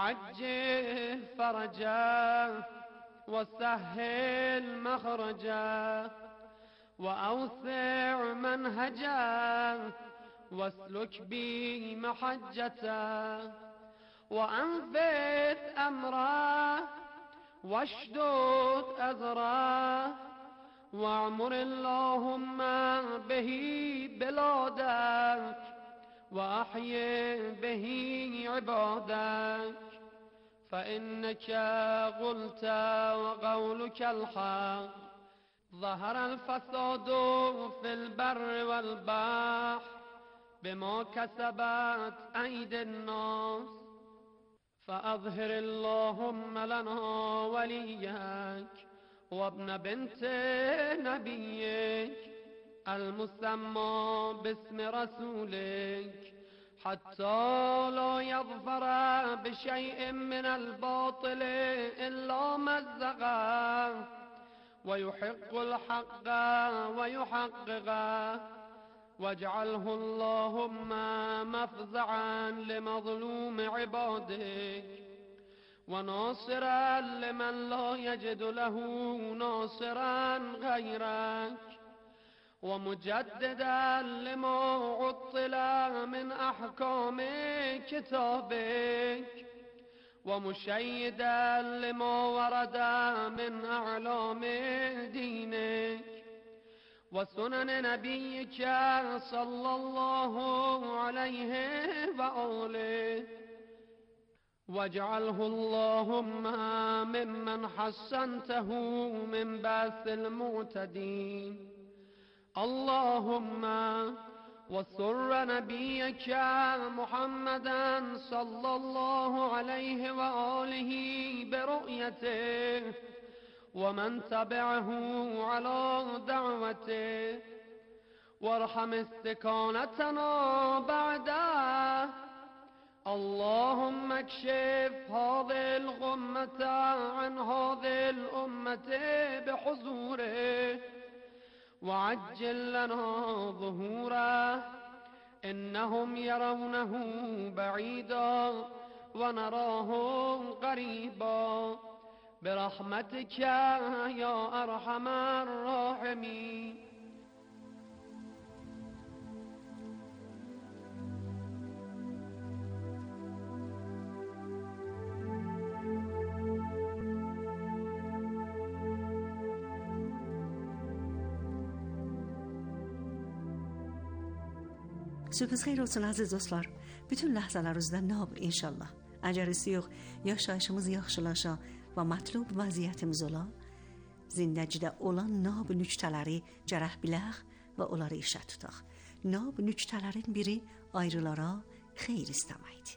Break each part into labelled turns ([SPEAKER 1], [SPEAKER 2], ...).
[SPEAKER 1] وعجل فرجه وسهل مخرجه وأوسع منهجه واسلك بي محجته وأنفذ أمره واشدد أزره واعمر اللهم به بلادك وأحيي به عبادك فإنك قلت وقولك الحق ظهر الفساد في البر والبحر بما كسبت أيدي الناس فأظهر اللهم لنا وليك وابن بنت نبيك المسمى باسم رسولك حتى لا يظفر بشيء من الباطل إلا مزقه ويحق الحق ويحققه واجعله اللهم مفزعا لمظلوم عبادك وناصرا لمن لا يجد له ناصرا غيرك ومجددا لما عطل من أحكام كتابك ومشيدا لما ورد من أعلام دينك وسنن نبيك صلى الله عليه وآله واجعله اللهم ممن حسنته من بأس المعتدين اللهم وسر نبيك محمدا صلى الله عليه وآله برؤيته ومن تبعه على دعوته وارحم استكانتنا بعده اللهم اكشف هذه الغمة عن هذه الأمة بحضوره وعجل لنا ظهوره إنهم يرونه بعيدا ونراه قريبا برحمتك يا أرحم الراحمين.
[SPEAKER 2] Sürpriz xeyir olsun aziz dostlar. Bütün ləhzələrinizdə nab inşallah. Əgərisi yox, yaşayışımız yaxşılaşa və mətlub vəziyyətimiz ola, zindəcidə olan nab nüktələri cərəh bilək və onları işə tutaq. Nab nüktələrin biri ayrılara xeyir istəməkdir.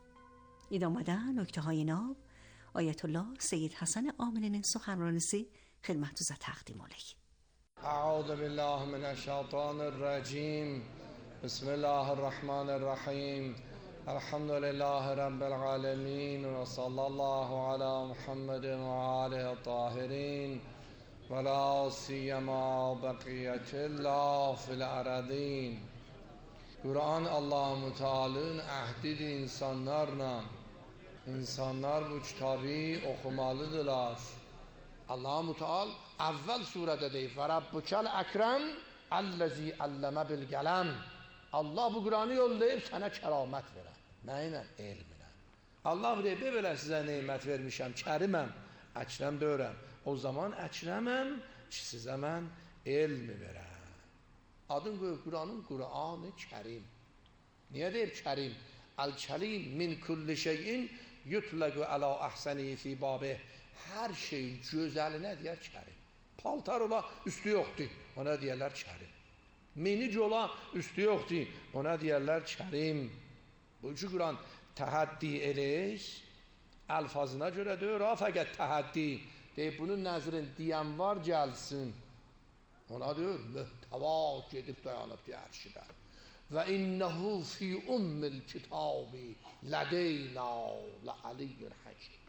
[SPEAKER 2] İdamədə nöktəhay nab Ayətullah Seyyid Həsən Amilinin سخنرانیsi xidmətinizə təqdim olək.
[SPEAKER 3] أعوذ بالله من الشیطان الرجیم بسم الله الرحمن الرحیم الحمد لله رب العالمین و صلی الله علی محمد و آله الطاهرین ولا سیما بقیت الله فی الارضین. Qur'an Allah-u Teala'nın əhdidir insanlarla. İnsanlar bu kitabı oxumalıdırlar. Allah-u Teala əvvəl surədə deyir: "Və Rabbukel əkrəm əlləzi əlləmə bil qələm." Allah bu Qur'anı yollayıb sənə kəramət verər. Nə ilə? Elm ilə. Allah deyir: "Belə sizə nemət vermişəm, kəriməm, əkrəm deyirəm. O zaman əkrəməm ki, sizə mən elm verəm." Adın qoyub Qur'anın Qur'an-ı Kərim. Niyə deyib Kərim? Əl-Kərim min kulli şeyin yutlaqu əla əhsəni fi babih. Hər şey gözəlinə deyər Kərim. Paltar ola üstü yoxdur, ona deyərlər Kərim. Minik ola üstü yoxdur, ona deyərlər Kərim. Bu ki Qur'an təhəddi eləyir, əlfazına görə deyir, fəqət təhəddi deyib, bunun nəzrin deyən var gəlsin. Ona deyir, mühtəva gedib dayanıb deyər şidə. Və innəhu fi ummil kitabi lədeyna ləaliyyir həkim.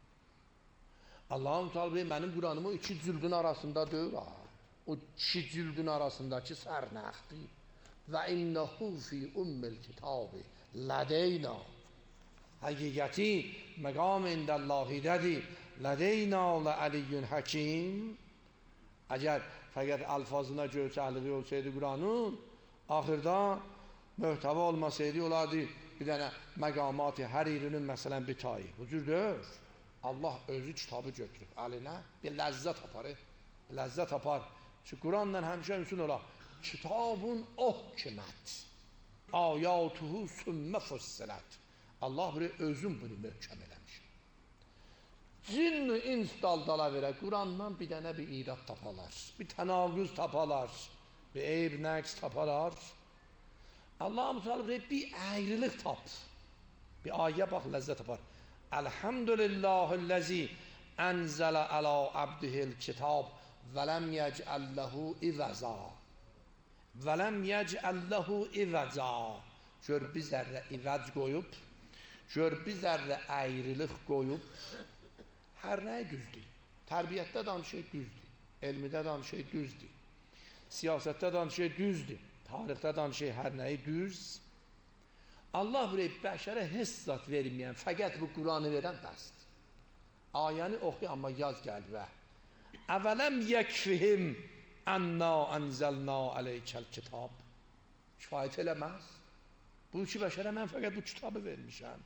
[SPEAKER 3] Allah-u Teala bey, mənim Qur'anımı iki cüldün arasında deyir ha. O iki cüldün arasındakı sərnəxdir. Və innəhu fi ummil kitabi lədeyna. Həqiqəti məqam indəllahidədir. Lədeyna Aliyyun Həkim. Əgər fəqət alfazına görsəliği olsaydı Quranın, axırda möhtəva olmasaydı, olardı bir dənə məqamat-ı hər irinin məsələn bir tayı. Bu cür deyil. Allah özü kitabı götürüb əlinə, bir ləzzət apar. Ləzzət apar. Çünki Quranla həmişə ünsün olar. Kitabun uhkimət. Ayatuhu sümmə fussilət. Allah buraya özün bunu möhkəm eləmiş. Cinn-i ins daldala verə Qurandan bir dənə bir irad tapalar. Bir tənaqüz tapalar. Bir eyb nəqs tapalar. Allah-u Teala buraya bir ayrılıq tap. Bir ayə bax, ləzzət tapar. Elhamdülillahillezî enzələ alə abdihil kitab və ləm yecəlləhu ivəza. Və ləm yecəlləhu ivəza. Gör bir zərrə ivəc qoyub, gör bir zərrə ayrılıq qoyub, hər nəyi düzdür. Tərbiyyətdə danışıq düzdür, elmidə danışıq düzdür, siyasətdə danışıq düzdür, tarixdə danışıq hər nəyi düz. Allah buraya bəşərə heç zat verməyən, fəqət bu Quranı verən bəsdir. Ayəni oxu, amma yaz gəlvə. Əvələm yəkfihim ənna ənzəlna aleykəl kitab. Kifayət eləməz. Bu iki bəşərə mən fəqət bu kitabı vermişəm.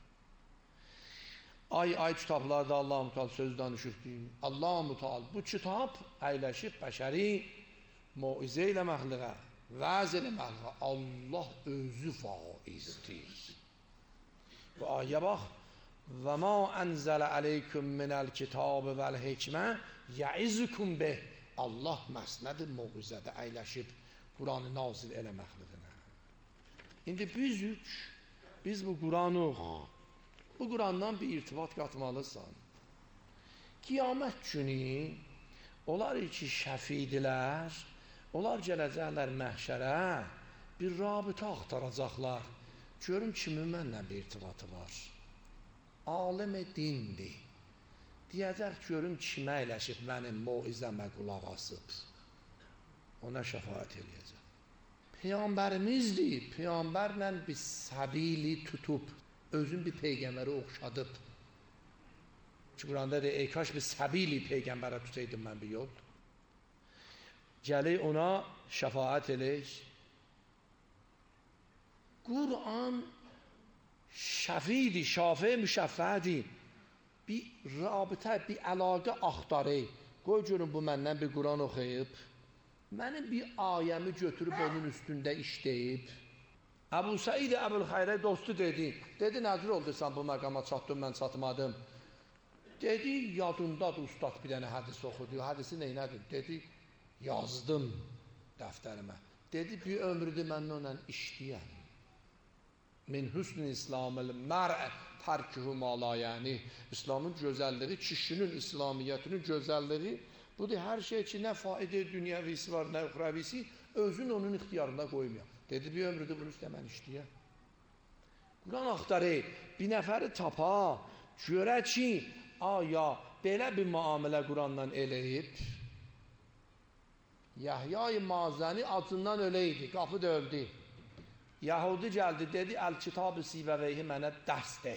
[SPEAKER 3] Ay kitablarda Allah-u Teala söz danışıqdır. Allah-u Teala bu kitab əyləşib bəşəri muizə ilə məxluqə, vəz ilə məxluqə. Allah özü vaizdir. Bu ayə bax. Və ma ənzələ aleyküm minəl kitabı vəl hikmə yəizukum beh. Allah məsnədir muizədə əyləşib Quranı nazil elə məxluqına. İndi biz bu Quranı bu Qurandan bir irtibat qatmalısan. Qiyamət günü onlar ki şəfidilər, onlar gələcəklər məhşərə, bir rabitə axtaracaqlar. Görüm kimin mənlə bir irtibatı var. Alim dindir. Deyəcək görüm kimə əyləşib mənim muizəmə qulaq asıb. Ona şəfaət eləyəcək. Peyğəmbərimizdir. Peyğəmbərlə bir səbili tutub, özün bir peyğəmbəri oxşadıb. Çünki Quranda deyir, ey kaş bir səbili peyğəmbərə tutaydım mən bir yol. Gəli ona şəfaət eləyik. Quran şəfidi, şafi, müşəffədi. Bir rabitə, bir əlaqə axtarı. Qoy görün bu məndən bir Quran oxuyub. Mənim bir ayəmi götürüb onun üstündə işləyib. Əbu Səid Əbülxeyrə dostu dedi. Dedi, nəzir oldu sən bu məqama çatdın, mən çatmadım. Dedi, yadındadır ustad bir dənə hədis oxudu. Hədisi neynədir? Dedi, yazdım dəftərimə. Dedi, bir ömrüdür mən onunla işləyəm. Min hüsn-i İslamil mər'ə tərkühü malayəni. İslamın gözəlliyi, kişinin İslamiyyətinin gözəlliyi budur, hər şey ki, nə faidə dünyavisi var, nə uxravisi, özün onun ixtiyarında qoymuyor. Dedi, bir ömrüdür bunu üstə mən işləyəm. Quran axtarı, bir nəfəri tapa, görə ki, aya, belə bir müamilə Quranla eləyib. Yəhya-i Mazəni acından öləydi, qapı da öldü. Yahudi gəldi, dedi, Əl-Kitab-ı Sivəveyhi mənə dəstək.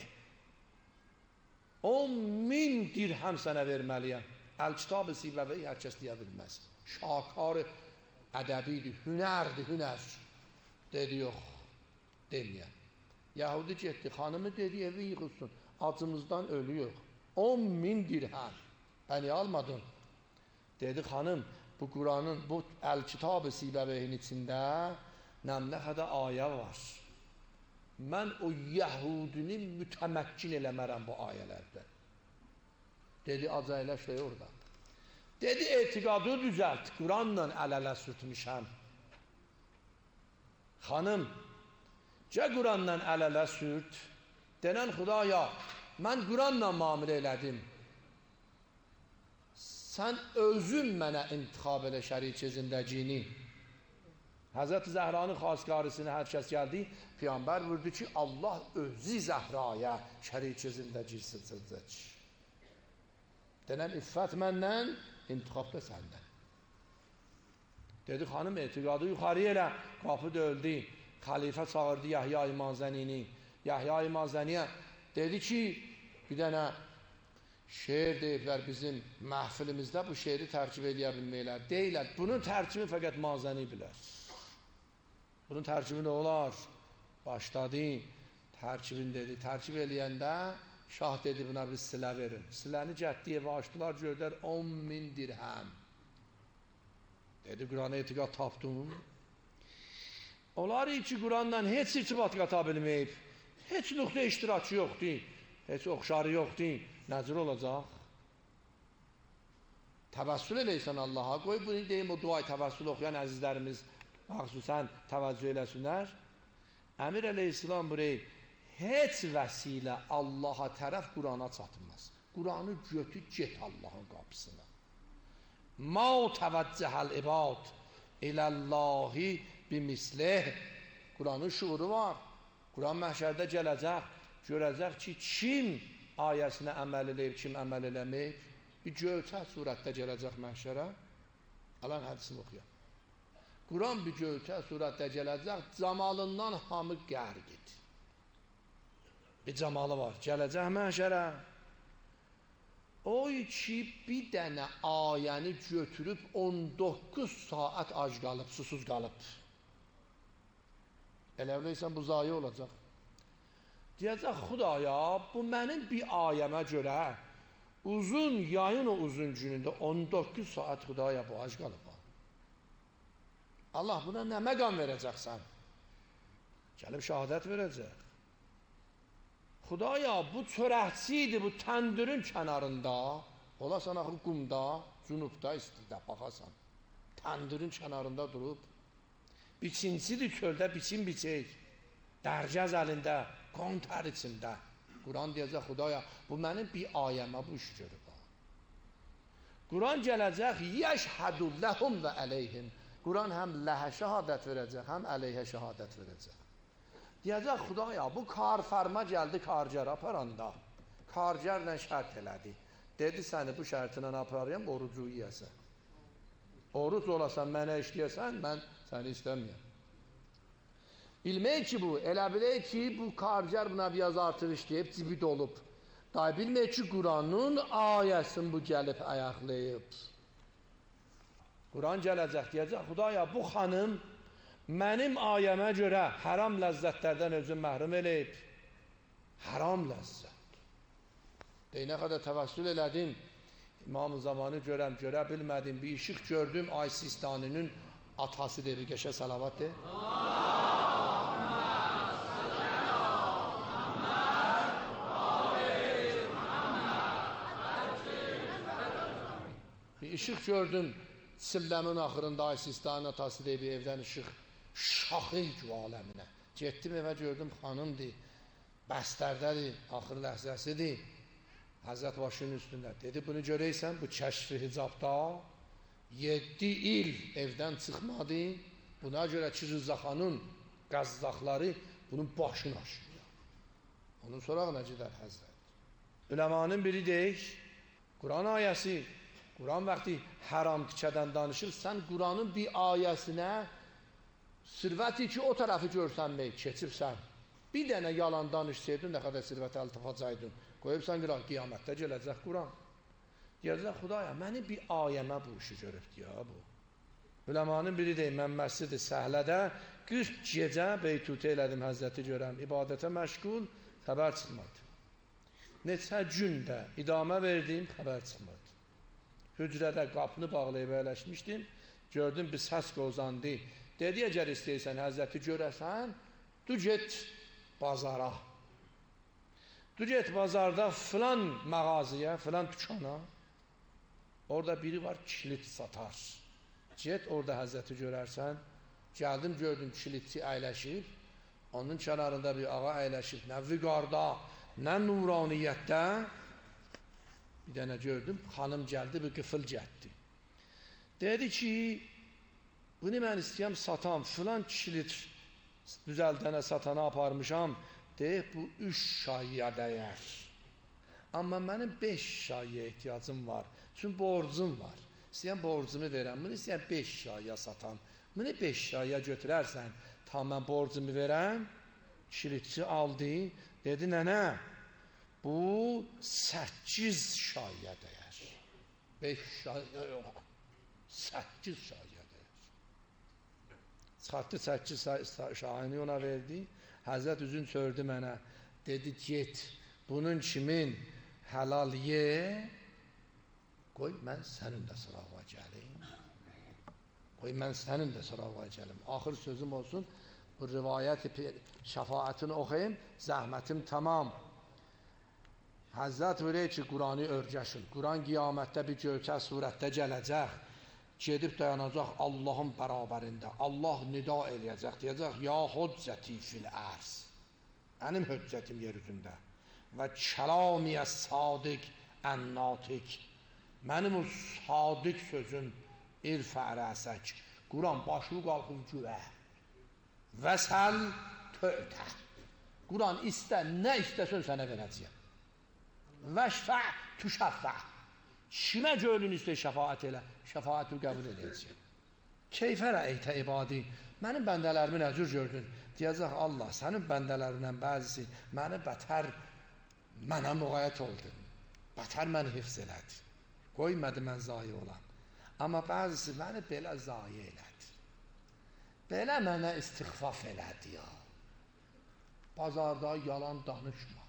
[SPEAKER 3] 10.000 dirhəm sənə verməliyəm. Əl-Kitab-ı Sivəveyhi hər kəs deyə bilməz. Şakar ədəbidir, hünərdir, hünər. Dedi, yox, deməyəm. Yahudi getdi, xanımı dedi, evi yıxılsın, acımızdan ölüyor. 10.000 dirhəm. Bəni almadın. Dedi, xanım, bu Quranın, bu Əl-Kitab-ı Sivəveyhin içində nə qədər ayə var. Mən o Yəhudini mütəməkkin eləmərəm bu ayələrdə. Dedi, acayləşək orada. Dedi, etiqadı düzəlt, Quranla əl-ələ sürtmüşəm. Xanım, cə Quranla əl-ələ sürt, denən Xudaya, mən Quranla müamilə elədim. Sən özün mənə intixab elə şəric zindəcini. Həzrət Zəhranın xasqarısına hər kəs gəldi, Peyğəmbər vurdu ki, Allah özü Zəhraya şəric zindəcil silsilcək. Denən iffət məndən, intixab da səndən. Dedi, xanım, etiqadı yuxarı elə, qapı da öldü. Xəlifə çağırdı Yəhya-i Mazənini. Yəhya-i Mazəniyə Dedi ki, bir dənə şeir deyiblər bizim məhfilimizdə, bu şeiri tərkib edə bilməklər. Deyirlər, bunun tərkibi fəqət mazəni bilər. Bunun tərkibi nə olar? Başladı, tərkibin dedi. Tərkib eləyəndə şah dedi, buna bir silə verin. Siləni cəddi evə açdılar, gördülər 10.000 dirhəm. Dedi, Qurana etiqad tapdım. Onlar ki, Quranla heç irtibat qata bilməyib, heç nöqtə iştirakçı yoxdur, heç oxşarı yoxdur, nəcür olacaq? Təvəssül eləysən Allaha, qoy bunu deyim, o duayı təvəssül oxuyan əzizlərimiz məxsusən təvəzzül eləsinlər. Əmir əleyhissalam burayı heç vəsilə Allaha tərəf Qurana çatılmaz. Quranı götür, get Allahın qapısına. Ma təvəccəhəl ibad iləllahi bimislih. Quranın şuuru var. Quran məhşərdə gələcək, görəcək ki, kim ayəsinə əməl eləyib, kim əməl eləməyib. Bir göyçək surətdə gələcək məhşərə. Alan hədisini oxuyaq. Quran bir göyçək surətdə gələcək, camalından hamı qərq edir. Bir camalı var, gələcək məhşərə. O ki, bir dənə ayəni götürüb 19 saat ac qalıb, susuz qalıb. Elə biləysən, bu zayi olacaq. Deyəcək, Xudaya, bu mənim bir ayəmə görə uzun, yayın o uzun günündə 19 saat Xudaya bu ac qalıb. Allah buna nə məqam verəcəksən? Gəlib şəhadət verəcək. Xudaya, bu çörəkçi idi, bu təndirin kənarında, olasan axı qumda, cünubda istidə, baxasan. Təndirin kənarında durub, biçincidir çöldə, biçin biçək, dərgəz əlində, qon tər içində. Quran deyəcək, Xudaya, bu mənim bir ayəmə bu iş görüb. Quran gələcək, yəşhədu ləhum və əleyhim. Quran həm ləhə şəhadət verəcək, həm əleyhə şəhadət verəcək. Deyəcək, Xudaya, bu karfərma gəldi karcara aparanda. Karcarla şərt elədi. Dedi, səni bu şərtindən aparayım, orucu yiyəsən. Oruc olasan, mənə işləyəsən, mən səni istəməyəm. Bilmək ki, bu, elə bilək ki, bu karcar buna biraz artıq işləyib, cibi dolub. Day bilmək ki, Quranın ayəsini bu gəlib ayaqlayıb. Quran gələcək, deyəcək, Xudaya, bu xanım mənim ayəmə görə həram ləzzətlərdən özün məhrum eləyib. Həram ləzzət. Deyinə qədər təvəssül elədim, İmam-ı Zamanı görəm, görə bilmədim, bir işıq gördüm, Ay Sistaninin atası deyir, geçə salavat deyir. Bir işıq gördüm, Silləmin axırında Ay Sistaninin atası deyir, bir evdən işıq şaxıy ki, aləminə. Getdim evə gördüm, xanımdır, bəstərdədir, axır ləhzəsidir, Həzrət başının üstündə. Dedi, bunu görəysən, bu kəşfi hicabda 7 il evdən çıxmadı, buna görə ki, Rızaxanın qazdaqları bunun başını aşırıyor. Onun sorağına gedər Həzrət. Üləmanın biri deyik, Quran ayəsi, Quran vaxtı həram tikədən danışır, sən Quranın bir ayəsinə sirvəti ki, o tərəfi görsənmək, keçibsən. Bir dənə yalan danışsaydın, nə qədər sirvətə əltifacaydın. Qoyubsan qiyamətdə gələcək Quran. Gələcək, Xudaya, məni bir ayəmə bu işi görübdür ya bu. Üləmanın biri deyil, mən məscid-i Səhlədə 40 gecə beytutə elədim Həzrəti görəm, ibadətə məşğul, xəbər çıxmadı. Neçə gündə idamə verdim, xəbər çıxmadı. Hücrədə qapını bağlayıb əyləşmişdim, gördüm bir səs qozandı. Dedi, əgər istəyirsən Həzrəti görəsən, du get bazara. Du get bazarda filan mağazıya, filan dükkana. Orada biri var, kilit satar. Get orada Həzrəti görərsən. Gəldim, gördüm kilitçi əyləşib. Onun kənarında bir ağa əyləşib. Nə vüqarda, nə nuraniyyətdə. Bir dənə gördüm, xanım gəldi, bir qıfıl getdi. Dedi ki, bunu mən istəyəm satam, filan kilit düzəldənə satana aparmışam, deyib, bu 3 şayya dəyər. Amma mənim 5 şayya ehtiyacım var, çünki borcum var. İstəyəm borcumu verəm, bunu istəyəm 5 şayya satam. Bunu 5 şayya götürərsən, tam mən borcumu verəm, kilitçi aldı, dedi, nənə, bu 8 şaya dəyər. 5 şaya yox. 8 şaya dəyər. Çıxartdı 8 şayını ona verdi. Həzrət üzün çördü mənə. Dedi get, bunun kimin helal ye. Qoy mən sənin də sırağa gəlim. Qoy mən sənin də sırağa gəlim. Axır sözüm olsun. Bu rivayət şəfaətini oxuyayım. Zəhmətim tamam. Həzrət buyuruyor ki, Quranı örgəşin. Quran qiyamətdə bir göyçək surətdə gələcək. Gedib dayanacaq Allahın bərabərində. Allah nida eləyəcək. Deyəcək, ya hüccəti fil ərz. Mənim hüccətim yer üzündə. Və kəlamiyə sadiq ən-natiq. Mənim o sadiq sözüm irfə rəsək. Quran başını qalxıb güvə. Vəsəl tövtə. Quran istə, nə istəsən sənə verəcəyəm. Vəşfə tüşəffə. Kimə gönlün istəyir şəfaət elə, şəfaətini qəbul edəcəyəm. Keyfə rəytə ibadi. Mənim bəndələrimi nə cür gördün? Deyəcək Allah, sənin bəndələrindən bəzisi məni bətər mənə müğayət oldu. Bətər məni hifz elədi. Qoymadı mən zayi olan. Amma bəzisi məni belə zayi elədi. Belə mənə istiğfaf elədi ya. Bazarda yalan danışma.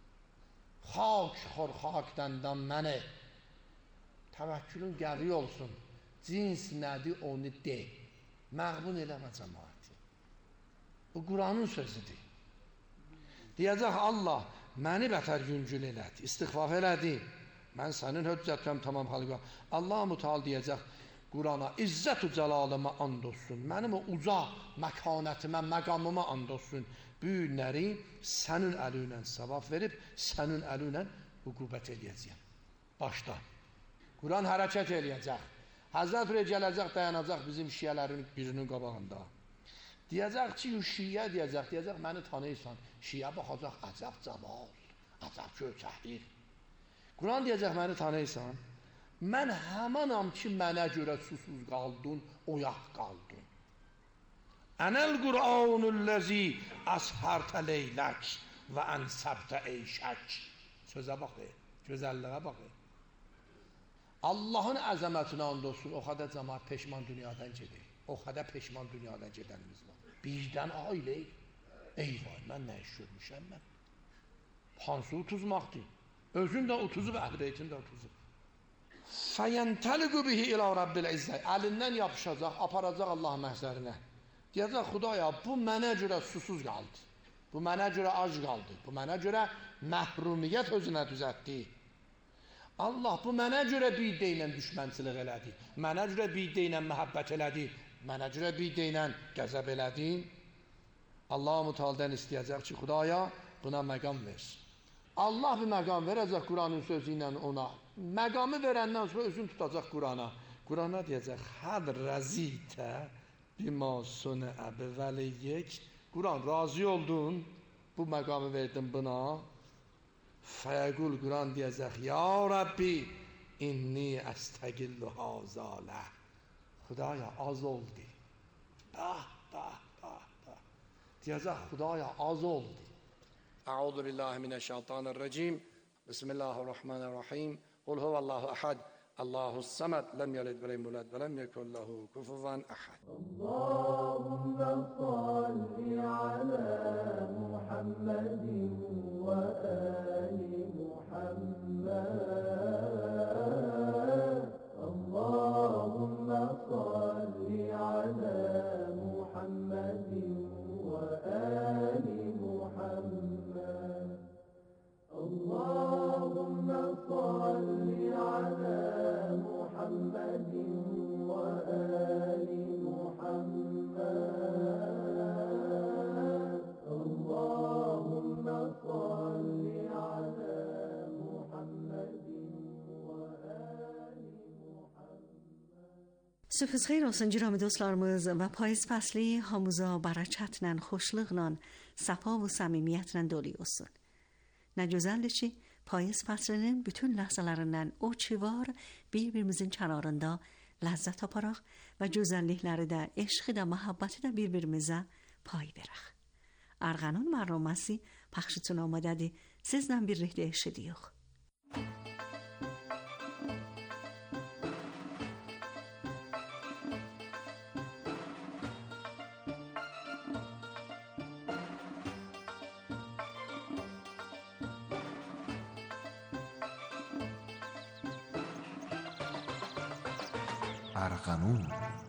[SPEAKER 3] Xak xor xakdəndən məni. Təvəkkülün qəvi olsun. Cins nədir onu de. Məğbun eləmə cəmaati. Bu Quranın sözüdür. Deyəcək Allah, məni bətər yüngül elədi, istiğfaf elədi. Mən sənin hüccətəm tamam xalqa. Allah müteal deyəcək Qurana, izzət-ü cəlalıma and olsun. Mənim o uca məkanətimə, məqamıma and olsun. Bu günləri sənin əli ilə savab verib, sənin əli ilə hüqubət eləyəcəyəm. Başda. Quran hərəkət eləyəcək. Həzrət Rəy gələcək, dayanacaq bizim şiyələrin birinin qabağında. Deyəcək ki, şiyə deyəcək, məni tanıyırsan. Şiyə baxacaq, əcəb caval, əcəb köçəkdir. Quran deyəcək, məni tanıyırsan. Mən həmanam ki, mənə görə susuz qaldın, oyaq qaldın. Ənəl Qur'anul-ləzi əshərtə leylək və ənsəbtə eyşək. Sözə baxı, gözəlliğə baxı. Allahın əzəmətinə and olsun, o qədər cəmaat peşman dünyadan gedir. O qədər peşman dünyadan gedənimiz var. Birdən ailə, eyvay, mən nə iş görmüşəm mən? Hansı utuzmaqdır? Özün də utuzub, əhl-beytin də utuzub. Fəyəntəliqü bihi ilə Rabbil İzzət. Əlindən yapışacaq, aparacaq Allah məhzərinə. Deyəcək, Xudaya, bu mənə görə susuz qaldı. Bu mənə görə ac qaldı. Bu mənə görə məhrumiyyət özünə düzətdi. Allah bu mənə görə biddə ilə düşmənçilik elədi. Mənə görə biddə ilə məhəbbət elədi. Mənə görə biddə ilə qəzəb elədi. Allah mütealdən istəyəcək ki, Xudaya, buna məqam ver. Allah bir məqam verəcək Quranın sözü ilə ona. Məqamı verəndən sonra özün tutacaq Qurana. Qurana deyəcək, həd rəzitə bima sünə əbəvəliyik. Quran, razı oldun, bu məqamı verdin buna. Fəyəqul Quran deyəcək, ya Rabbi, inni əstəqillu hazalə. Xudaya, az oldu. Deyəcək, Xudaya, az oldu. Əuzu billahi minəşşeytanirracim. Bismillahirrahmanirrahim. Qul huvallahu əhəd. Allahus-samad. Ləm yəlid və ləm yulad və ləm yekun lehu kufuvan əhəd.
[SPEAKER 4] Allahümme salli ala Muhammedin və ali Muhammed. Allahümme salli ala Muhammedin və ali Muhammed. Allahümme salli ala Muhammedin ve ali Muhammed. Allahümme salli ala Muhammedin ve ali Muhammed.
[SPEAKER 2] Sufuz xeyir olsun جناب dostlarımız və payız fəsli hamıza bərəkətlə, xoşluqla, səfa və səmimiyyətlə dolu olsun. Ne güzeldir ki payız fəslinin bütün ləhzələrindən o çivar bir-birimizin kənarında ləzzət aparaq və gözəllikləri də, eşqi də, məhəbbəti də bir-birimizə pay verək. Ərğanun mərhuməsi Paqshitun omadadi. Sizdan birlikte eşidiyor.
[SPEAKER 5] ارغنون.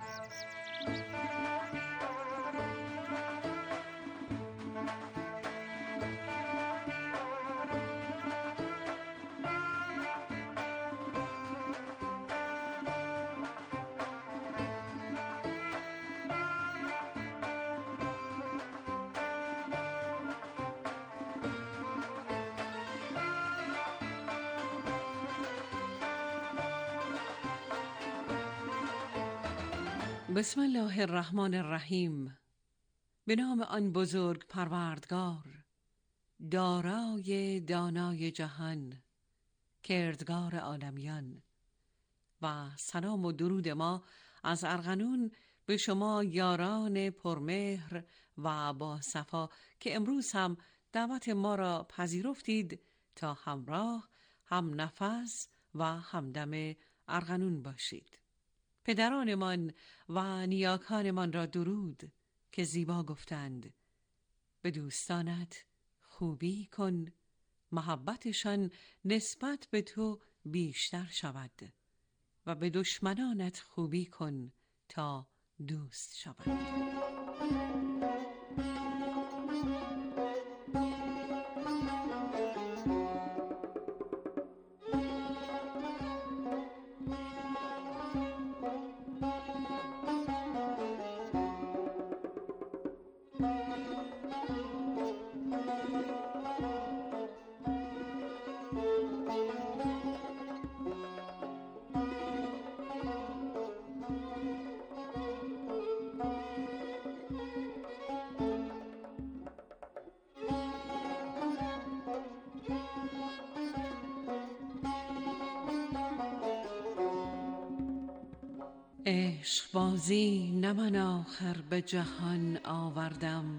[SPEAKER 6] بسم الله الرحمن الرحیم. به نام آن بزرگ پروردگار، دارای دانای جهان، کردگار عالمیان. و سلام و درود ما از ارغنون به شما یاران پرمهر و با صفا که امروز هم دعوت ما را پذیرفتید تا همراه، هم نفس و همدم ارغنون باشید. پدرانمان و نیاکانمان را درود که زیبا گفتند به دوستانت خوبی کن، محبتشان نسبت به تو بیشتر شود، و به دشمنانت خوبی کن تا دوست شود. عشق بازی نه من آخر به جهان آوردم،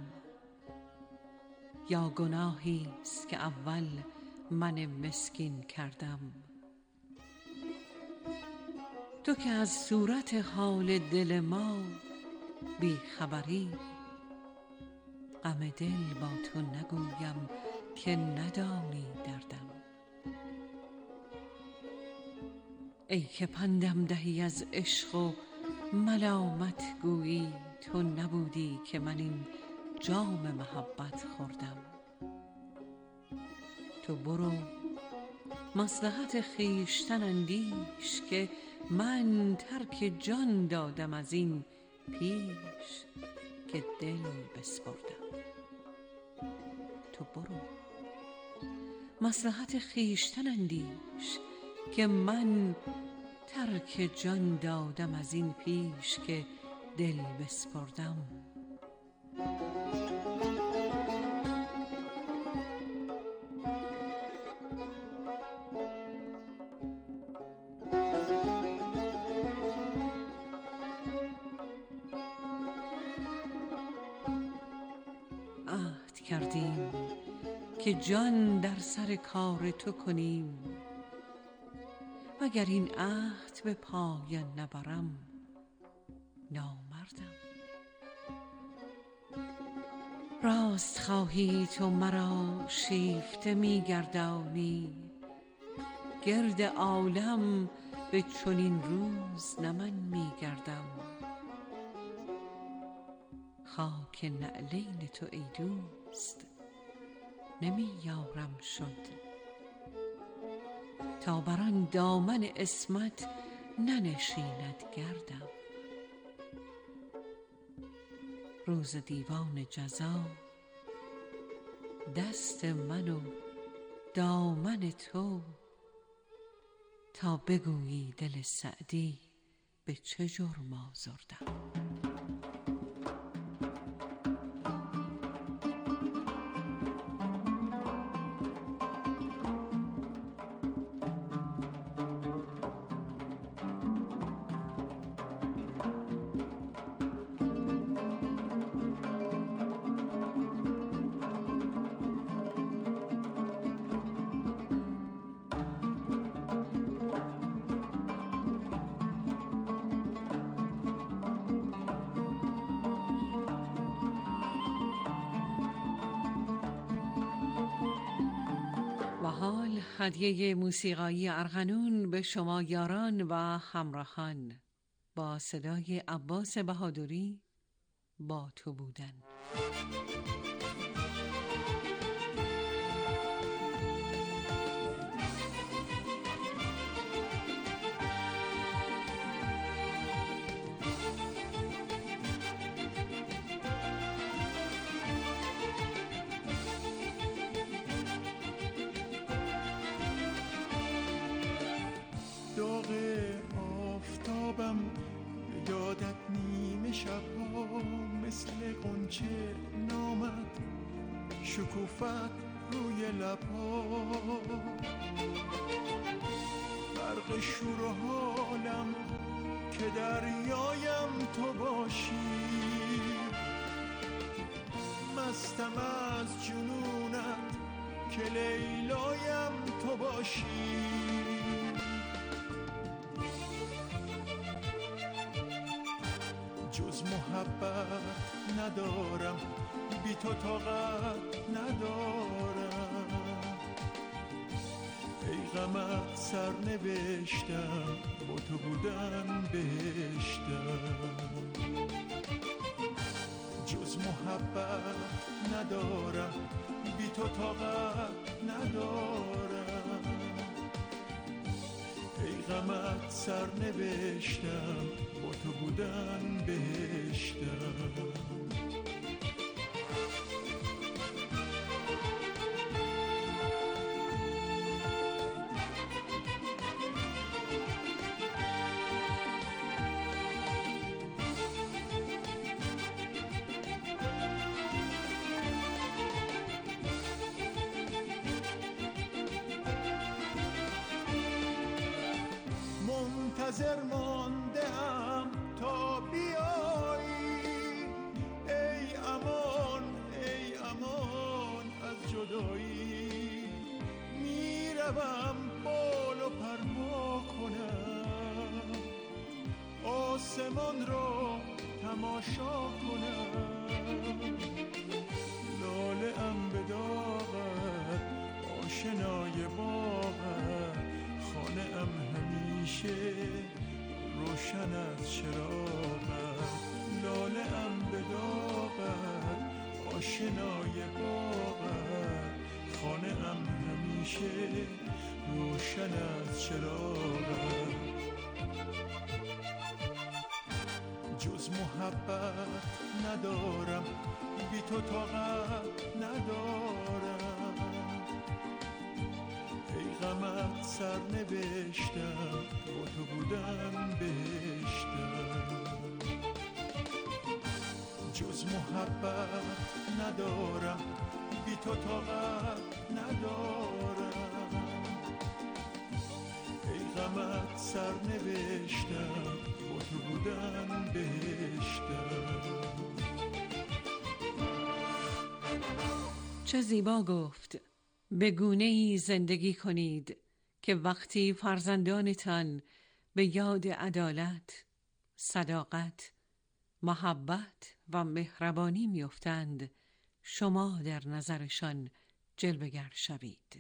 [SPEAKER 6] یا گناهی است که اول من مسکین کردم. تو که از صورت حال دل ما بی خبری، غم دل با تو نگویم که ندانی دردم. ای که پندم دهی از عشق و ملامت گویی، تو نبودی که من این جام محبت خوردم. تو برو مصلحت خویشتن اندیش، که من ترک جان دادم از این پیش که دل بسپردم. تو برو مصلحت خویشتن اندیش، که من ترک جان دادم از این پیش که دل بسپردم. عهد کردیم که جان در سر کار تو کنیم، وگر این عهد به پایان نبرم نامردم. راست خواهی تو مرا شیفته می‌گردانی، گرد عالم به چنین روز نه من می‌گردم. خاک نعلین تو ای دوست نمی‌یارم شد، تا بر آن دامن عصمت ننشیند گردم. روز دیوان جزا دست من و دامن تو، تا بگویی دل سعدی به چه جرم آزردم. هدیه موسیقایی ارغنون به شما یاران و همراهان با صدای عباس بهادری. با تو بودن.
[SPEAKER 5] داغ آفتابم به یادت نیمه شبها مثل غنچه نامد، شکوفت روی لبها، برق شور و حالم که دریایم تو باشی، مستم از جنونت که لیلایم تو باشی. جز محبت ندارم، بی تو طاقت ندارم، ای غمت سر نوشتم، با تو بودن بهشتم. جز محبت ندارم، بی تو طاقت ندارم، ای غمت سر نوشتم، با تو بودن بهشتم. منتظر ماندم تا بیایی، ای امان ای امان از جدایی، میروم بال و پروا کنم، آسمان را تماشا کنم، لاله ام به داغت، آشنای باغت، خانه ام همیشه روشن از چراغت، لاله ام به داغت، آشنای باغت، خانه ام همیشه روشن از چراغت. جز محبت ندارم، بی تو طاقت ندارم، ای غمت سر نوشتم، با تو بودن بهشتم. جز محبت ندارم، بی تو طاقت ندارم، ای غمت سر نوشتم، با تو بودن بهشتم.
[SPEAKER 6] چه زیبا گفت به گونه‌ای زندگی کنید که وقتی فرزندانتان به یاد عدالت، صداقت، محبت و مهربانی میافتند، شما در نظرشان جلوه‌گر شوید.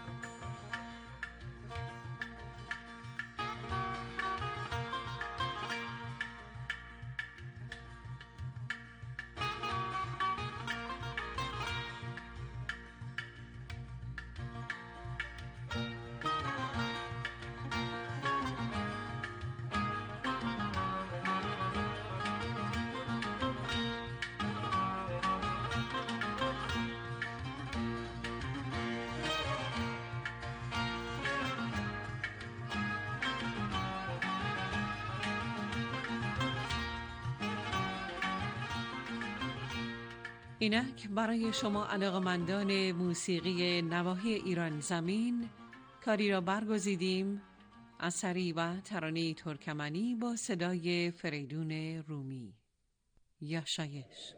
[SPEAKER 6] اینک برای شما علاقمندان موسیقی نواحی ایران زمین کاری را برگزیدیم، اثری و ترانه ترکمنی با صدای فریدون رومی. یاشایش.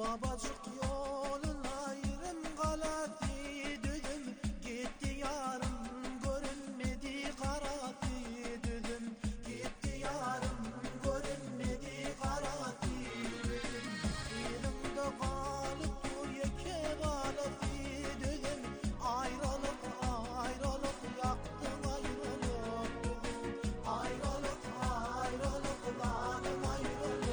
[SPEAKER 7] Babacık yolun ayrım galati düdüm, gitti yarım görünmedi karati düdüm, gitti yarım görünmedi karati düdüm. Elimde kalıp dur yeke balati düdüm, ayrılık ayrılık yaktım ayrılık düdüm, ayrılık ayrılık zalim ayrılık.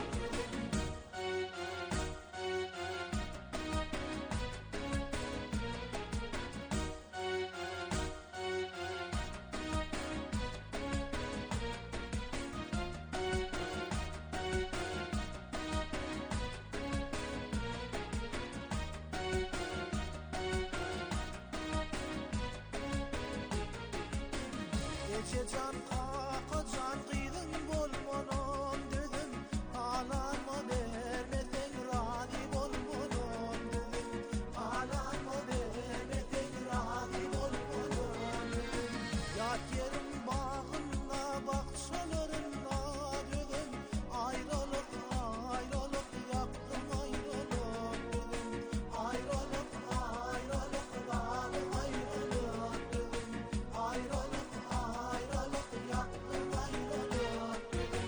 [SPEAKER 7] Gece can kaka can kıydın bolmonum dedim, ağlanma vermesen razı bolmonum dedim, ağlanma vermesen razı bolmonum dedim. Yat yerim bağında bahçelerinde dedim, ayrılık ayrılık yaktım ayrılık dedim, ayrılık ayrılık zalim ayrılık dedim, ayrılık ayrılık yaktım ayrılık dedim.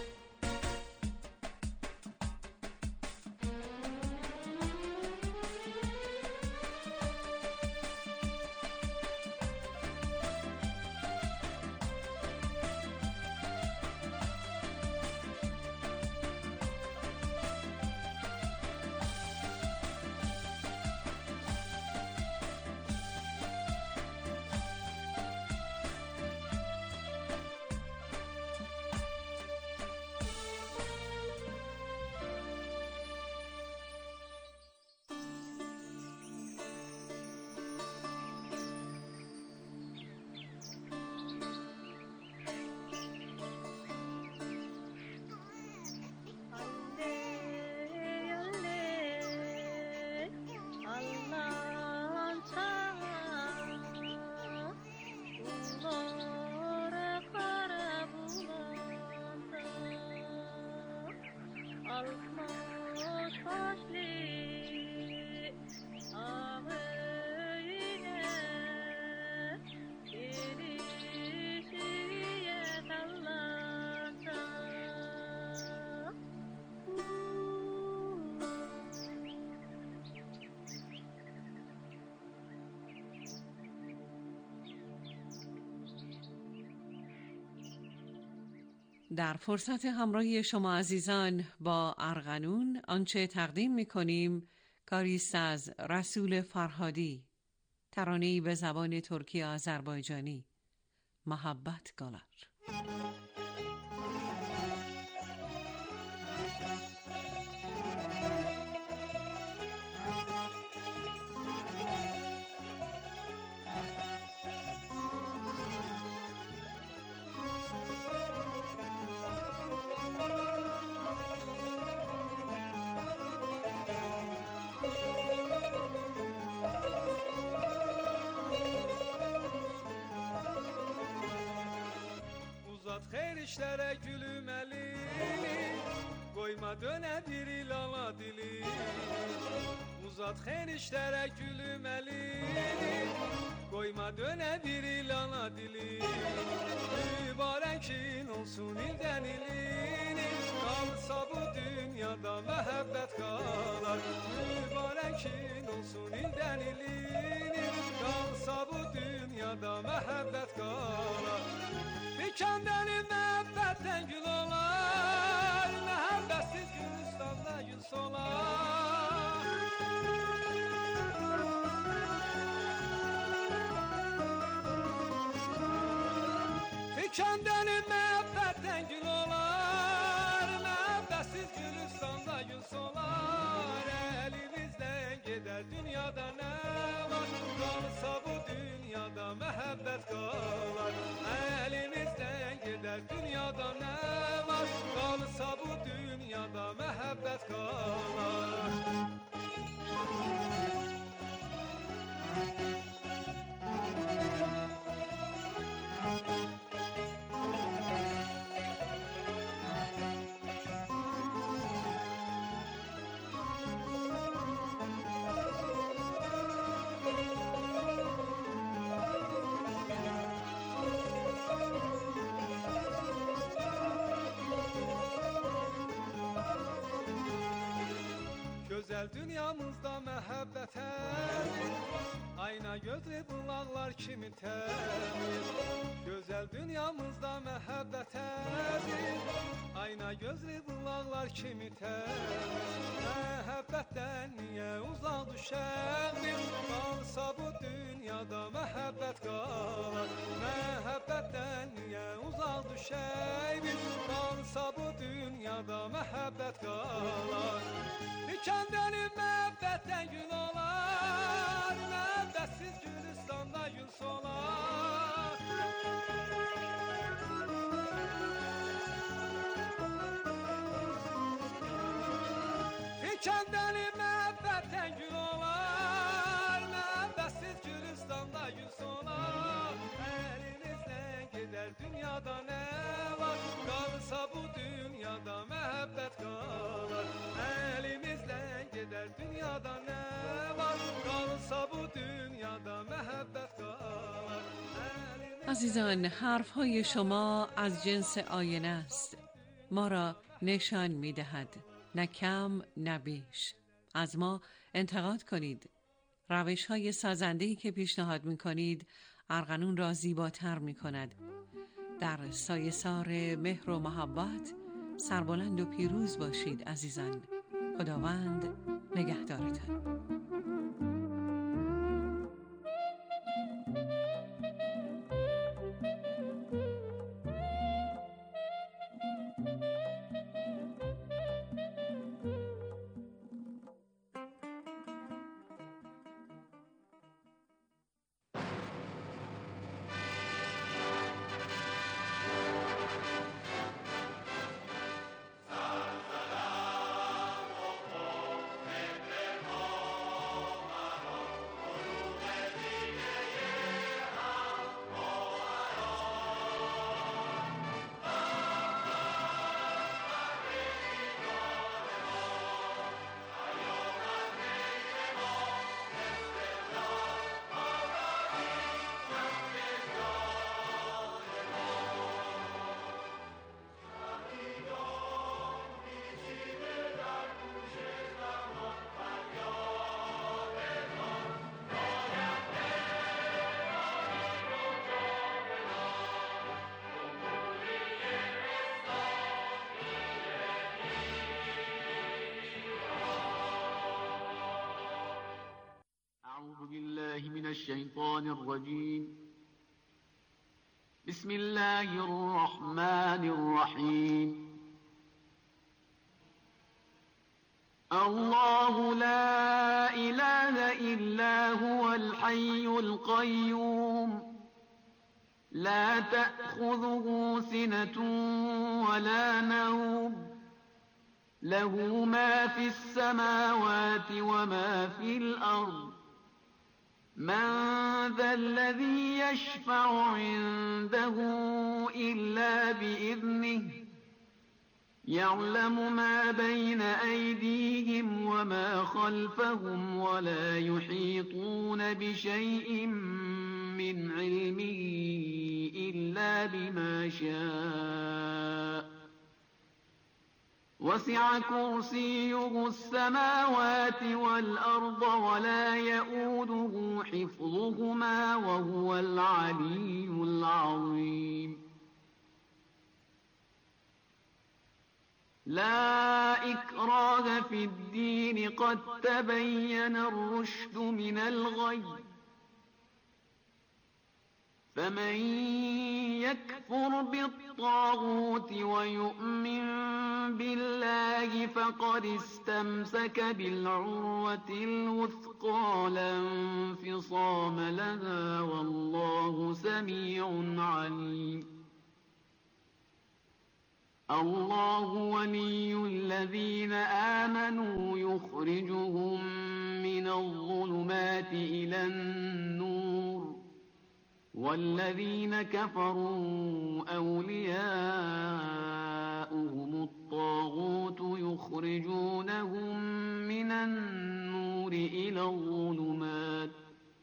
[SPEAKER 6] در فرصت همراهی شما عزیزان با ارغنون آنچه تقدیم می‌کنیم کاری است از رسول فرهادی، ترانه‌ای به زبان ترکی آذربایجانی، محبت گالار.
[SPEAKER 8] Xeyr işlərə gülüm əlini, qoyma dönə bir ilana dili. Uzat xeyr işlərə gülüm əlini, qoyma dönə bir ilana dili. Mübarəkin olsun ildən iliniz, qalsa bu dünyada məhəbbət qalar. Mübarəkin olsun ildən iliniz, qalsa bu dünyada məhəbbət qalar. Dikəndənin məhəbbətdən gül olar, məhəbbətsiz Gülüstanda gül solar. Dikəndənin məhəbbətdən gül olar, məhəbbətsiz Gülüstanda gül solar. Əlimizdən gedər dünyada nə var, qalsa bu dünyada məhəbbət qalar. Əlimizdən gedər dünyada nə var, qalsa bu dünyada məhəbbət qalar. Gözəl dünyamızda məhəbbət əziz, ayna gözlü bulaqlar kimi təmiz. Gözəl dünyamızda məhəbbət əziz, ayna gözlü bulaqlar kimi təmiz. Məhəbbətdən niyə uzaq düşək biz, qalsa bu dünyada məhəbbət qalar. Məhəbbətdən niyə uzaq düşək biz, qalsa bu dünyada məhəbbət qalar. Dikəndəli məhəbbətdən gül olar, məhəbbətsiz Gülistanda gül solar. Dikəndəli məhəbbətdən gül olar, məhəbbətsiz Gülistanda gül solar. Əlimizdən gedər dünyada nə var, qalsa bu dünyada məhəbbət qalar. Əlimizdən gedər dünyada nə var, qalsa bu dünyada məhəbbət qalar.
[SPEAKER 6] عزیزان، حرفهای شما از جنس آینه است، ما را نشان می دهد، نه کم نه بیش. از ما انتقاد کنید. روش های سازنده‌ای که پیشنهاد می کنید ارغنون را زیباتر می کند. در سایه‌سار مهر و محبت سربلند و پیروز باشید عزیزان. خداوند نگهدارتان.
[SPEAKER 9] الشيطان الرجيم. بسم الله الرحمن الرحيم. الله لا إله إلا هو الحي القيوم لا تأخذه سنة ولا نوم له ما في السماوات وما في الأرض من ذا الذي يشفع عنده إلا بإذنه يعلم ما بين أيديهم وما خلفهم ولا يحيطون بشيء من علمه إلا بما شاء وسع كرسيه السماوات والأرض ولا يؤوده حفظهما وهو العلي العظيم. لا إكراه في الدين قد تبين الرشد من الغي فمن يكفر بالطاغوت ويؤمن بالله فقد استمسك بالعروة الوثقى لا انفصام لها والله سميع عليم. الله ولي الذين آمنوا يخرجهم من الظلمات إلى النور والذين كفروا أولياؤهم الطاغوت يخرجونهم من النور إلى الظلمات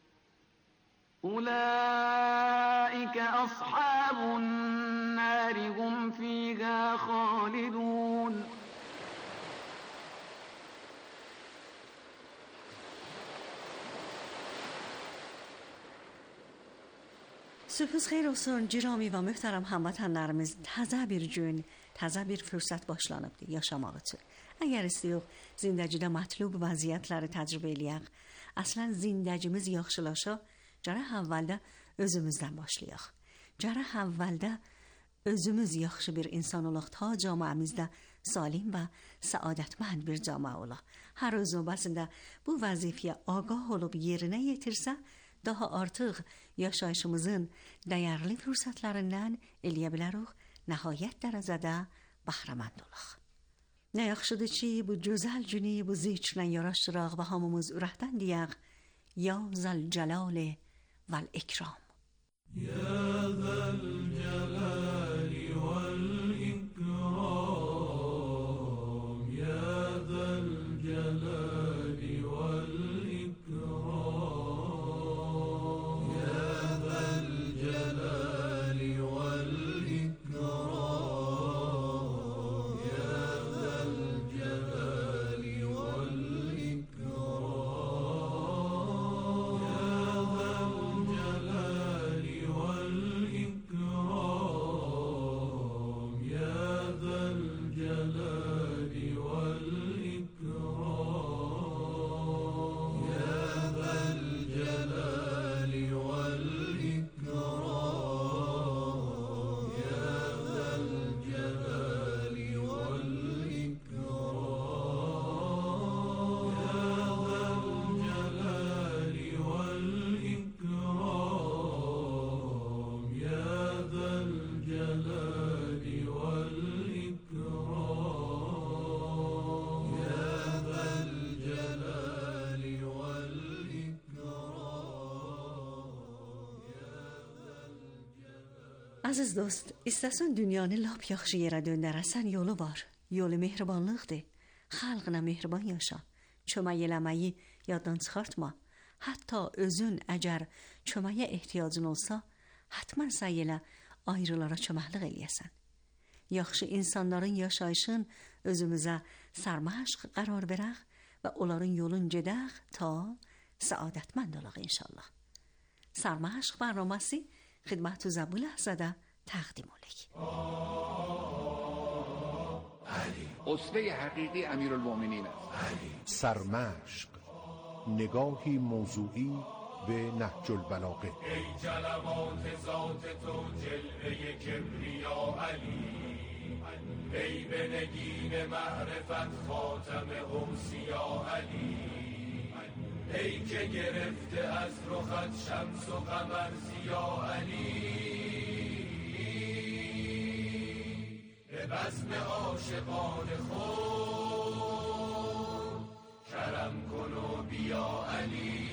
[SPEAKER 9] أولئك أصحاب النار هم فيها خالدون.
[SPEAKER 2] Sürpriz xeyir olsun Cirami və möhtərəm həmvətənlərimiz. Təzə bir gün, təzə bir fürsət başlanıbdır yaşamaq üçün. Əgər istəyirik zindəcidə mətlub vəziyyətləri təcrübə eləyək, əslən zindəcimiz yaxşılaşa, gərək əvvəldə özümüzdən başlayaq. Gərək əvvəldə özümüz yaxşı bir insan olaq ta cəmiəmizdə salim və səadətmənd bir cəmiə olaq. Hər öz növbəsində bu vəzifəyə ağah olub yerinə yetirsə, daha artıq yaşayışımızın dəyərli fürsətlərindən eləyə bilərik, nəhayət dərəcədə bəhrəmənd olaq. Nə yaxşıdır ki, bu gözəl günü bu zikirlə yaraşdıraq və hamımız ürəkdən deyək: Ya zəlcəlal vəl-ikram.
[SPEAKER 5] Ya zəlcəlal vəl-ikram, ya zəlcəlal vəl-ikram.
[SPEAKER 2] Aziz dost, istəsən dünyanı lap yaxşı yerə döndərəsən yolu var. Yolu mehribanlıqdır. Xalqına mehriban yaşa. Kömək eləməyi yaddan çıxartma. Hətta özün əgər köməyə ehtiyacın olsa, hətmən səy elə ayrılara köməklik eləyəsən. Yaxşı insanların yaşayışın özümüzə sərməşq qərar verək və onların yolun gedək ta səadətmənd olaq inşallah. Sərməşq برنامه‌سی خدمتتون bu لحظه تقدیم olek.
[SPEAKER 10] اسوه حقیقی امیرالمومنین است.
[SPEAKER 11] سرمشق، نگاهی موضوعی به نهج البلاغه.
[SPEAKER 12] ای جلوات ذات تو جلوه کبریا علی، ای به نگین معرفت خاتم اوصیا علی، ای که گرفته از رخت شمس و قمر ضیا علی، به بزم عاشقان خود کرم کن و بیا علی.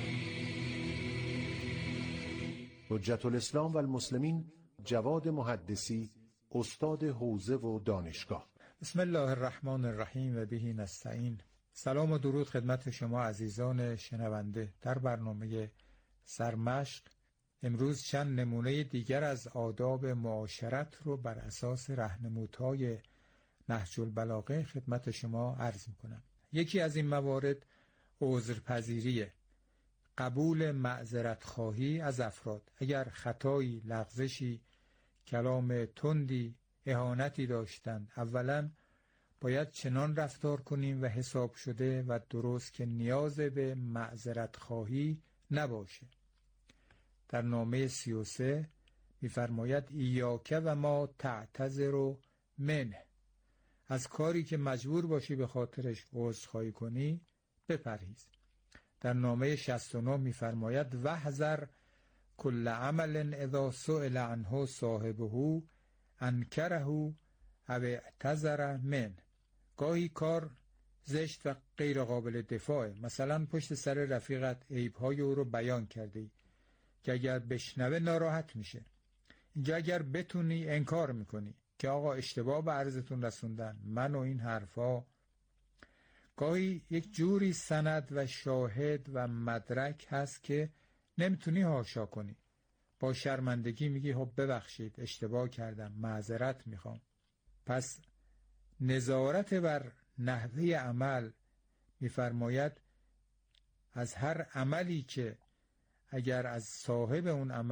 [SPEAKER 11] حجت الاسلام و المسلمین جواد محدثی، استاد حوزه و دانشگاه.
[SPEAKER 13] بسم الله الرحمن الرحیم و به نستعین. سلام و درود خدمت شما عزیزان شنونده. در برنامه سرمشق امروز چند نمونه دیگر از آداب معاشرت رو بر اساس راهنمودهای نهج البلاغه خدمت شما عرض میکنم. یکی از این موارد عذرپذیریه، قبول معذرت خواهی از افراد. اگر خطایی، لغزشی، کلام تندی، اهانتی داشتند، اولا باید چنان رفتار کنیم و حساب شده و درست که نیاز به معذرت خواهی نباشه. در نامه 33 می‌فرماید ایاک و ما تعتذر منه، از کاری که مجبور باشی به خاطرش عذرخواهی کنی بپرهیز. در نامه 69 می‌فرماید واحذر کل عمل اذا سئل عنه صاحبه انکره او اعتذر منه. گاهی کار زشت و غیر قابل دفاعه، مثلا پشت سر رفیقت عیب‌های او رو بیان کردی که اگر بشنوه ناراحت میشه. اینجا اگر بتونی انکار میکنی که آقا اشتباه به عرضتون رسوندن، من و این حرفا. گاهی یک جوری سند و شاهد و مدرک هست که نمیتونی حاشا کنی، با شرمندگی میگی خب ببخشید اشتباه کردم، معذرت میخوام. پس نظارت بر نحوه عمل میفرماید از هر عملی که اگر از صاحب اون عمل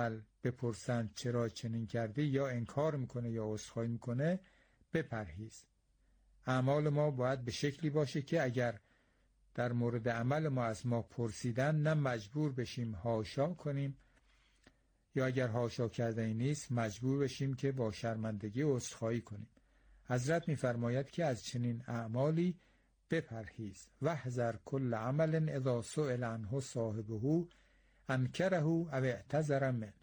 [SPEAKER 13] بپرسند چرا چنین کردی یا انکار میکنه یا عذرخواهی میکنه بپرهیز. اعمال ما باید به شکلی باشه که اگر در مورد عمل ما از ما پرسیدن نه مجبور بشیم حاشا کنیم یا اگر حاشا کردنی نیست مجبور بشیم که با شرمندگی عذرخواهی کنیم. حضرت می‌فرماید که از چنین اعمالی بپرهیز. واحذر کل عمل اذا سئل عنه صاحبه انکره او اعتذر منه.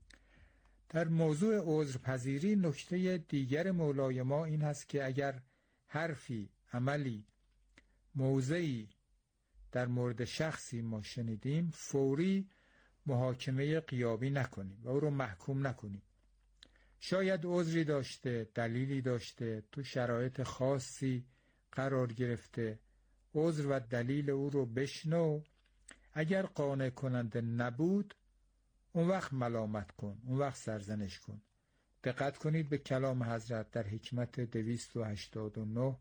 [SPEAKER 13] در موضوع عذرپذیری نکته دیگر مولای ما این هست که اگر حرفی، عملی، موضعی در مورد شخصی ما شنیدیم فوری محاکمه غیابی نکنیم و او رو محکوم نکنیم. شاید عذری داشته، دلیلی داشته، تو شرایط خاصی قرار گرفته، عذر و دلیل او رو بشنو. اگر قانع کننده نبود اون وقت ملامت کن، اون وقت سرزنش کن. دقت کنید به کلام حضرت در حکمت 289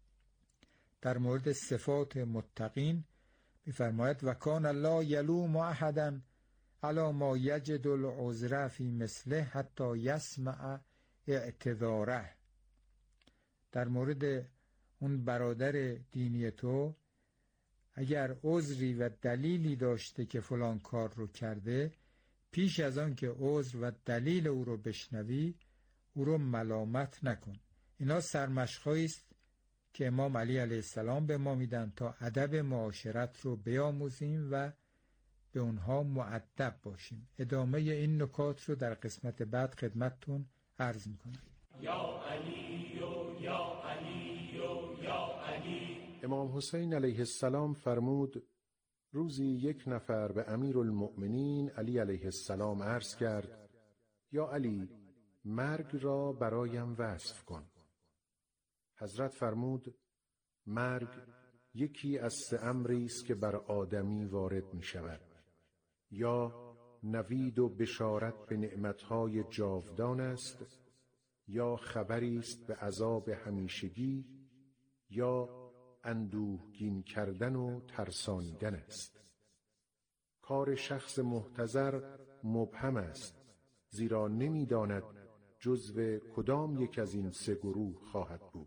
[SPEAKER 13] در مورد صفات متقین می‌فرماید و کان لا یلوم احدا علی ما یجد العذر فی مثله حتی یسمع اعتذاره. در مورد اون برادر دینی تو اگر عذری و دلیلی داشته که فلان کار رو کرده، پیش از آن که عذر و دلیل او رو بشنوی او رو ملامت نکن. اینا سرمشق‌هایی است که امام علی علیه السلام به ما میدن تا ادب معاشرت رو بیاموزیم و به اونها مؤدب باشیم. ادامه این نکات رو در قسمت بعد خدمتتون عرض میکنم.
[SPEAKER 12] یا علی یا علی یا علی.
[SPEAKER 11] امام حسین علیه السلام فرمود روزی یک نفر به امیرالمؤمنین علی علیه السلام عرض کرد یا علی مرگ را برایم وصف کن. حضرت فرمود مرگ یکی از 3 امری است که بر آدمی وارد می شود، یا نوید و بشارت به نعمتهای جاودان است، یا خبری است به عذاب همیشگی، یا اندوهگین کردن و ترسانیدن است. کار شخص محتضر مبهم است، زیرا نمی‌داند جزو کدام یک از این 3 گروه خواهد بود.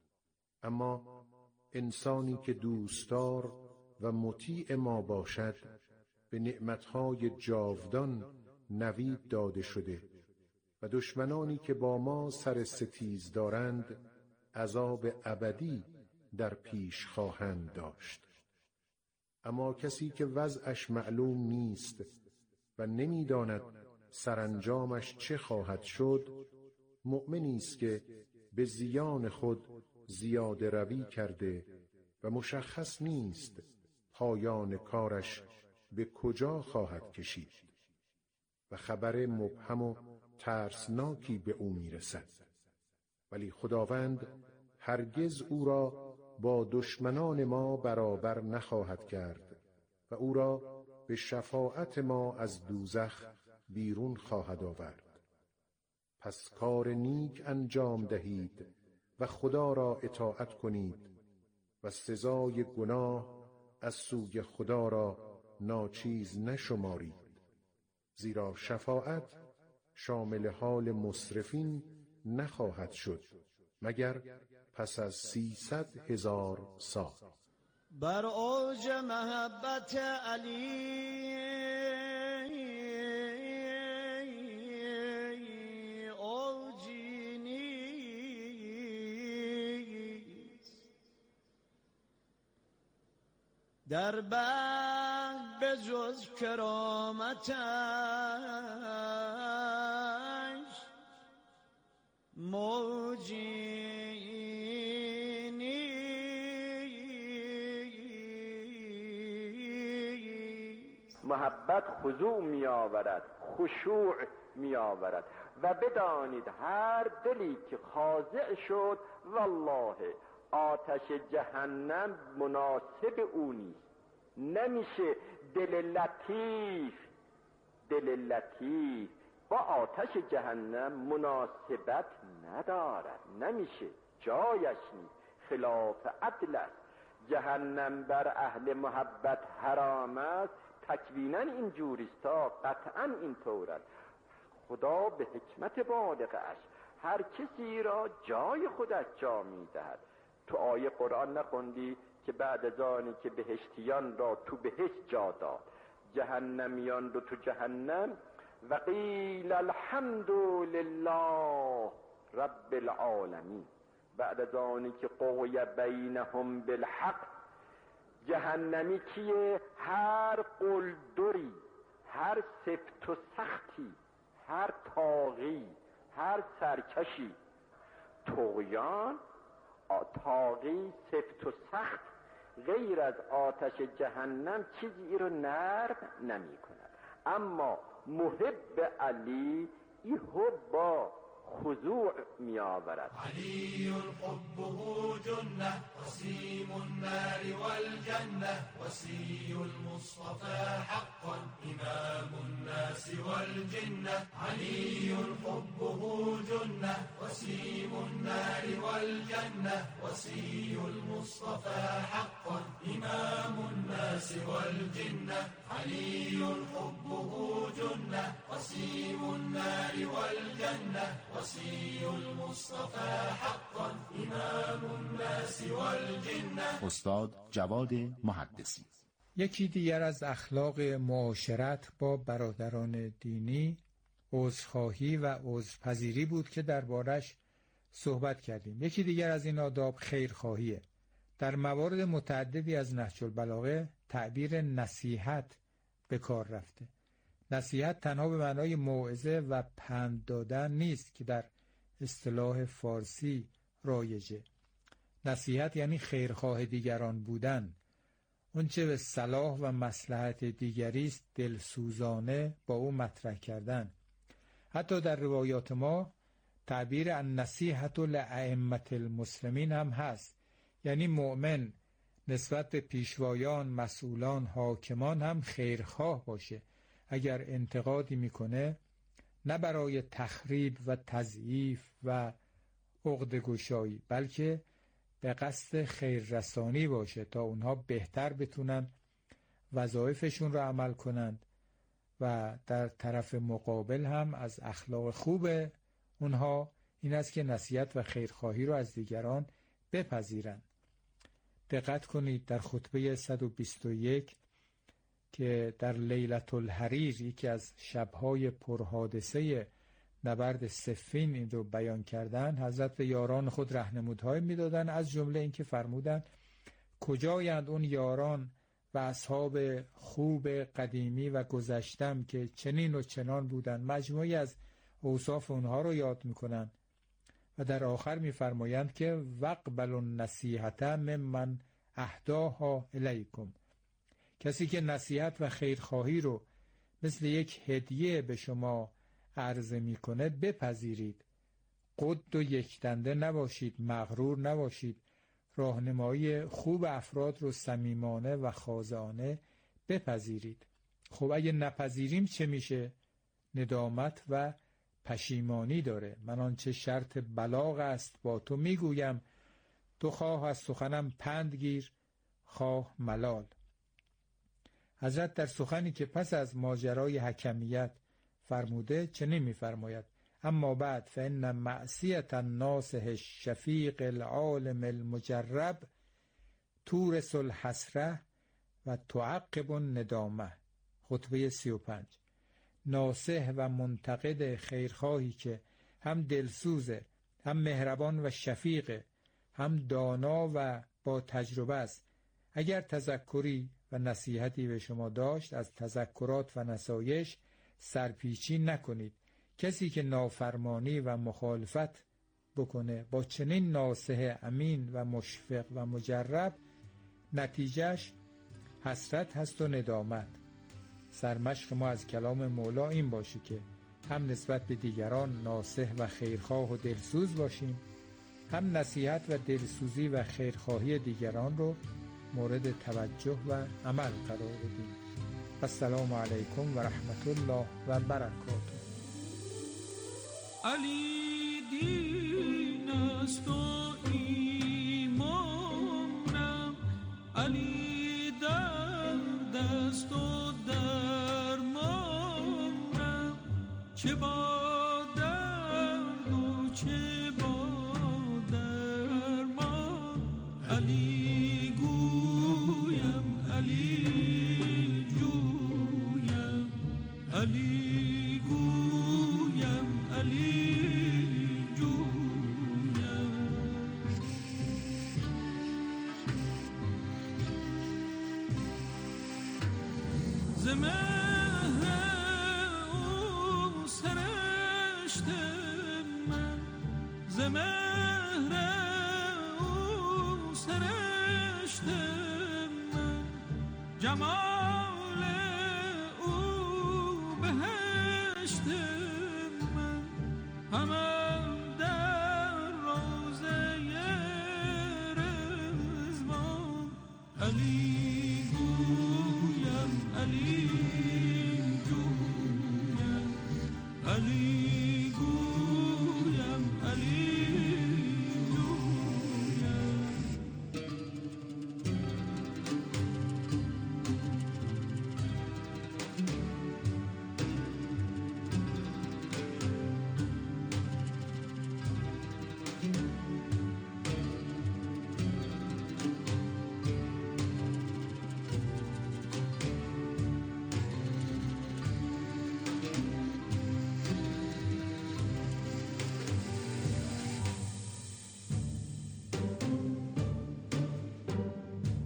[SPEAKER 11] اما انسانی که دوستدار و مطیع ما باشد به نعمتهای جاودان نوید داده شده و دشمنانی که با ما سر ستیز دارند عذاب ابدی در پیش خواهند داشت. اما کسی که وضعش معلوم نیست و نمی‌داند سرانجامش چه خواهد شد، مؤمنی است که به زیان خود زیاده روی کرده و مشخص نیست پایان کارش به کجا خواهد کشید و خبر مبهم و ترسناکی به او میرسد. ولی خداوند هرگز او را با دشمنان ما برابر نخواهد کرد و او را به شفاعت ما از دوزخ بیرون خواهد آورد. پس کار نیک انجام دهید و خدا را اطاعت کنید و سزای گناه از سوی خدا را ناچیز نشمارید، زیرا شفاعت شامل حال مسرفین نخواهد شد مگر پس از 300,000 سال.
[SPEAKER 7] بر اوج محبت علی اوجی نیست، در بند به جز کرامتش موجی
[SPEAKER 14] محبت خضوع می آورد، خشوع می آورد و بدانید هر دلی که خاضع شد والله آتش جهنم مناسب او نیست. نمیشه دل لطیف با آتش جهنم مناسبت ندارد، نمیشه، جایش نیست، خلاف عدل است. جهنم بر اهل محبت حرام است، تکویناً این جوریست، تا قطعاً این طور است. خدا به حکمت بالغه اش هر کسی را جای خودش جا میدهد. تو آیه قرآن نخوندی که بعد از آنی که بهشتیان را تو بهشت جا داد، جهنمیان رو تو جهنم، و قیل الحمد لله رب العالمین، بعد از آنی که قوی بینهم بالحق، جهنمی کیه؟ هر قلدری، هر سفت و سختی، هر طاغی، هر سرکشی. طغیان، طاغی، سفت و سخت غیر از آتش جهنم چیزی رو نرم نمی کند. اما محب علی این حب با خضوع می آورد.
[SPEAKER 12] علی حبه جنة وسيم النار والجنة وسي المصطفى حقا إمام الناس والجنة. علي حبه جنة وسيم النار والجنة وسي المصطفى حقا إمام الناس والجنة. علي حبه جنة وسيم النار والجنة وسي المصطفى حقا إمام الناس والجنة.
[SPEAKER 15] استاد جواد محدثی.
[SPEAKER 13] یکی دیگر از اخلاق معاشرت با برادران دینی عذرخواهی و عذرپذیری بود که دربارش صحبت کردیم. یکی دیگر از این آداب خیرخواهیه. در موارد متعددی از نهج البلاغه تعبیر نصیحت به کار رفته. نصیحت تنها به معنای موعظه و پند دادن نیست که در اصطلاح فارسی رایجه. نصیحت یعنی خیرخواه دیگران بودن، اونچه به صلاح و مصلحت دیگری است دلسوزانه با او مطرح کردن. حتی در روایات ما تعبیر النصیحة لأئمة المسلمین هم هست، یعنی مؤمن نسبت به پیشوایان، مسئولان، حاکمان هم خیرخواه باشه. اگر انتقادی میکنه نه برای تخریب و تضعیف و عقده‌گشایی، بلکه به قصد خیررسانی باشه تا اونها بهتر بتونن وظایفشون رو عمل کنند و در طرف مقابل هم از اخلاق خوب اونها این است که نصیحت و خیرخواهی رو از دیگران بپذیرند. دقت کنید در خطبه 121 که در لیلة الحریر، یکی از شبهای پرحادثه نبرد صفین، این رو بیان کردن، حضرت به یاران خود راهنمودهای میدادن. از جمله این که فرمودن کجایند اون یاران و اصحاب خوب قدیمی و گذشتم که چنین و چنان بودن. مجموعی از اوصاف اونها رو یاد میکنن و در آخر میفرمایند که وقبلوا النصیحة ممن اهداها الیکم. کسی که نصیحت و خیرخواهی رو مثل یک هدیه به شما عرضه میکنه بپذیرید. قد و یکدنده نباشید، مغرور نباشید. راهنمایی خوب افراد رو صمیمانه و خاضعانه بپذیرید. خب اگه نپذیریم چه میشه؟ ندامت و پشیمانی داره. من آنچه شرط بلاغ است با تو میگویم، تو خواه از سخنم پند گیر، خواه ملال. حضرت در سخنی که پس از ماجرای حکمیت فرموده چنین میفرماید: اما بعد فإن معصیة الناصح الشفیق العالم المجرب تورث الحسرة و تعقب الندامه. خطبه 35. ناصح و منتقد خیرخواهی که هم دلسوزه، هم مهربان و شفیقه، هم دانا و با تجربه است، اگر تذکری و نصیحتی به شما داشت از تذکرات و نصایح سرپیچی نکنید. کسی که نافرمانی و مخالفت بکنه با چنین ناصح امین و مشفق و مجرب، نتیجهش حسرت هست و ندامت. سرمشق ما از کلام مولا این باشه که هم نسبت به دیگران ناصح و خیرخواه و دلسوز باشیم، هم نصیحت و دلسوزی و خیرخواهی دیگران رو مورد توجه و عمل قرار بدیم. السلام علیکم و رحمت الله و برکاته.
[SPEAKER 5] علی دین است و ایمانم، علی درد است و درمانم، چه با ز مهر او سرشت من، ز مهر او سرشت من، جمال او بهشت من، همه در روضه رضوان. علی گویم علی گویم علی